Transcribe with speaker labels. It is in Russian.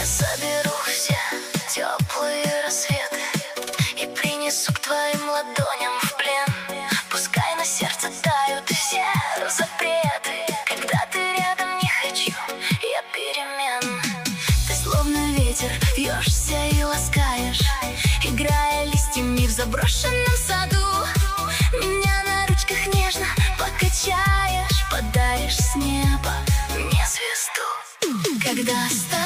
Speaker 1: соберу все теплые рассветы и принесу к твоим ладоням в плен. Пускай на сердце тают все запреты. Когда ты рядом, не хочу я перемен. Ты словно ветер, вьешься и ласкаешь, играя листьями в заброшенном саду. Меня на ручках нежно покачаешь, подаришь с неба мне звезду. Когда